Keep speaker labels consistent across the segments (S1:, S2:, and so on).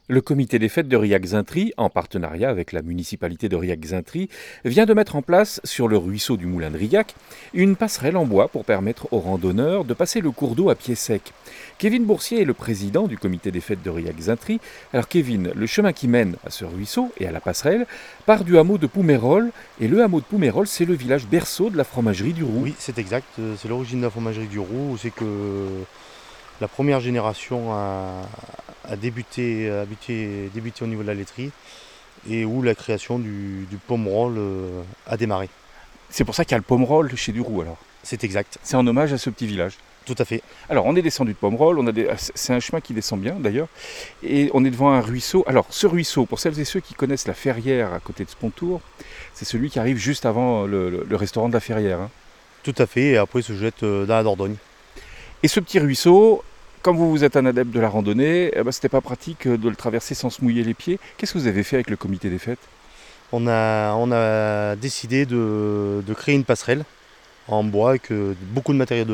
S1: Le comité des fêtes de Riac-Zintry, en partenariat avec la municipalité de Riac-Zintry, vient de mettre en place, sur le ruisseau du Moulin de Riac, une passerelle en bois pour permettre aux randonneurs de passer le cours d'eau à pied sec. Kevin Boursier est le président du comité des fêtes de Riac-Zintry. Alors Kevin, le chemin qui mène à ce ruisseau et à la passerelle part du hameau de Poumérol, et le hameau de Poumérol, c'est le village berceau de la fromagerie du Roux.
S2: Oui, c'est exact. C'est l'origine de la fromagerie du Roux. C'est que la première génération a débuté au niveau de la laiterie et où la création du pomerol a démarré.
S1: C'est pour ça qu'il y a le Pomerol chez du Roux alors.
S2: C'est exact,
S1: C'est en hommage à ce petit village.
S2: tout à fait.
S1: Alors, on est descendu de Pomerol, c'est un chemin qui descend bien d'ailleurs, et on est devant un ruisseau. Alors, ce ruisseau, pour celles et ceux qui connaissent la Ferrière à côté de Spontour, c'est celui qui arrive juste avant le restaurant de la Ferrière, hein.
S2: Tout à fait. Et après, il se jette dans la Dordogne.
S1: Et ce petit ruisseau, comme vous êtes un adepte de la randonnée, c'était pas pratique de le traverser sans se mouiller les pieds. Qu'est-ce que vous avez fait avec le comité des fêtes?
S2: On a décidé de créer une passerelle en bois avec beaucoup de matériaux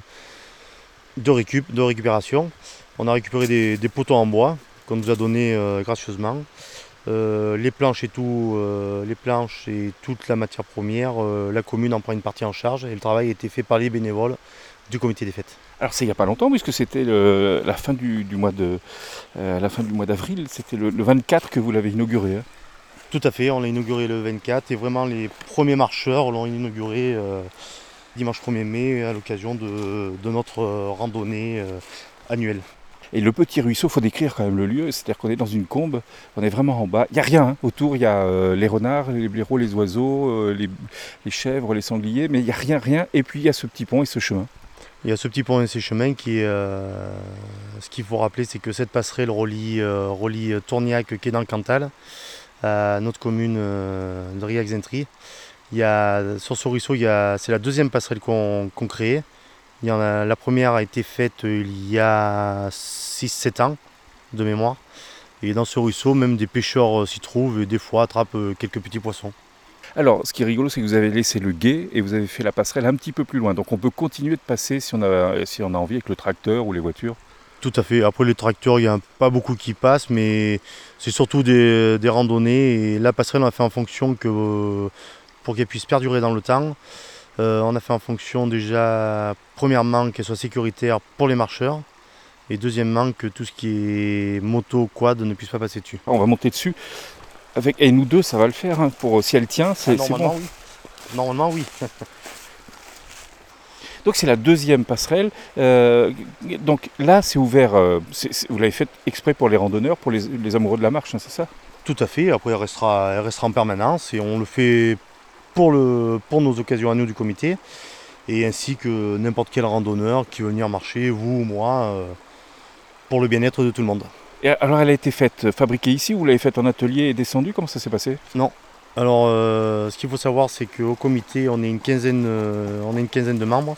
S2: de récupération. On a récupéré des poteaux en bois qu'on nous a donné gracieusement. Les planches et toute la matière première, la commune en prend une partie en charge et le travail a été fait par les bénévoles du comité des fêtes.
S1: Alors, c'est il n'y a pas longtemps, puisque c'était la fin du mois d'avril, c'était le 24 que vous l'avez inauguré, hein.
S2: Tout à fait, on l'a inauguré le 24 et vraiment les premiers marcheurs l'ont inauguré dimanche 1er mai à l'occasion de notre randonnée annuelle.
S1: Et le petit ruisseau, il faut décrire quand même le lieu, c'est-à-dire qu'on est dans une combe, on est vraiment en bas. Il n'y a rien, hein. Autour, il y a les renards, les blaireaux, les oiseaux, les chèvres, les sangliers, mais il n'y a rien. Et puis il y a ce petit pont et ce chemin.
S2: Il y a ce petit pont et ces chemins qui est. Ce qu'il faut rappeler, c'est que cette passerelle relie Tourniac, qui est dans le Cantal, à notre commune de Riac-Zintry. Sur ce ruisseau, c'est la deuxième passerelle qu'on crée. La première a été faite il y a 6-7 ans de mémoire. Et dans ce ruisseau, même des pêcheurs s'y trouvent et des fois attrapent quelques petits poissons.
S1: Alors, ce qui est rigolo, c'est que vous avez laissé le gué et vous avez fait la passerelle un petit peu plus loin. Donc on peut continuer de passer si on a envie avec le tracteur ou les voitures.
S2: Tout à fait. Après les tracteurs, il n'y a pas beaucoup qui passent, mais c'est surtout des randonnées. Et la passerelle, on a fait en fonction que pour qu'elle puisse perdurer dans le temps. On a fait en fonction déjà, premièrement, qu'elle soit sécuritaire pour les marcheurs. Et deuxièmement, que tout ce qui est moto, quad ne puisse pas passer dessus.
S1: On va monter dessus. Et nous deux, ça va le faire, hein. Si elle tient, c'est
S2: Normalement,
S1: bon.
S2: oui. Normalement, oui.
S1: Donc c'est la deuxième passerelle. Donc là, c'est ouvert. Vous l'avez fait exprès pour les randonneurs, pour les amoureux de la marche, hein, c'est ça?
S2: Tout à fait. Après, elle restera en permanence et on le fait pour nos occasions à nous du comité et ainsi que n'importe quel randonneur qui veut venir marcher, vous ou moi, pour le bien-être de tout le monde.
S1: Et alors, elle a été fabriquée ici, ou vous l'avez faite en atelier et descendue? Comment ça s'est passé?
S2: Non. Alors, ce qu'il faut savoir, c'est qu'au comité, on est une quinzaine de membres.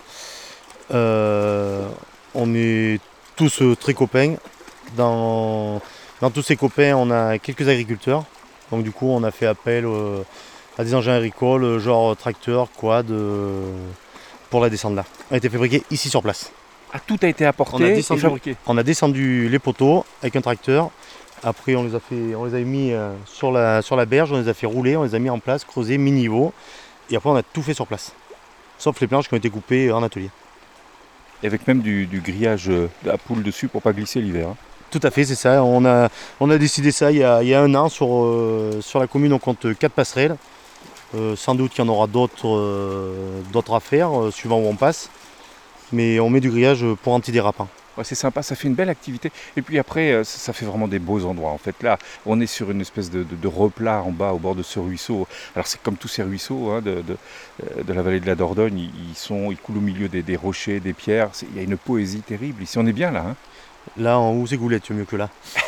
S2: On est tous très copains. Dans tous ces copains, on a quelques agriculteurs. Donc, du coup, on a fait appel à des engins agricoles, genre tracteur, quad, pour la descendre là. Elle a été fabriquée ici sur place.
S1: Ah, tout a été apporté et fabriqué.
S2: On a descendu les poteaux avec un tracteur. Après, on les a mis sur la berge, on les a fait rouler, on les a mis en place, creusés, mi-niveau. Et après, on a tout fait sur place. Sauf les planches qui ont été coupées en atelier.
S1: Et avec même du grillage à poule dessus pour pas glisser l'hiver, hein.
S2: Tout à fait, c'est ça. On a décidé ça il y a un an. Sur la commune, on compte 4 passerelles. Sans doute qu'il y en aura d'autres à faire, suivant où on passe. Mais on met du grillage pour antidérapant.
S1: Ouais, c'est sympa, ça fait une belle activité. Et puis après, ça fait vraiment des beaux endroits. En fait, là, on est sur une espèce de replat en bas, au bord de ce ruisseau. Alors, c'est comme tous ces ruisseaux, hein, de la vallée de la Dordogne. Ils coulent au milieu des rochers, des pierres. Il y a une poésie terrible. Ici, on est bien là, hein.
S2: Là, en haut, c'est Goulette, mieux que là.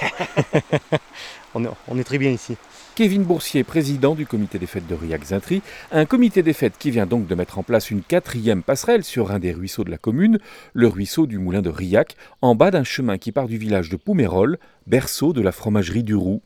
S2: On est très bien ici.
S1: Kevin Boursier, président du comité des fêtes de Riac-Zintry, un comité des fêtes qui vient donc de mettre en place une 4e passerelle sur un des ruisseaux de la commune, le ruisseau du Moulin de Riac, en bas d'un chemin qui part du village de Poumérol, berceau de la fromagerie du Roux.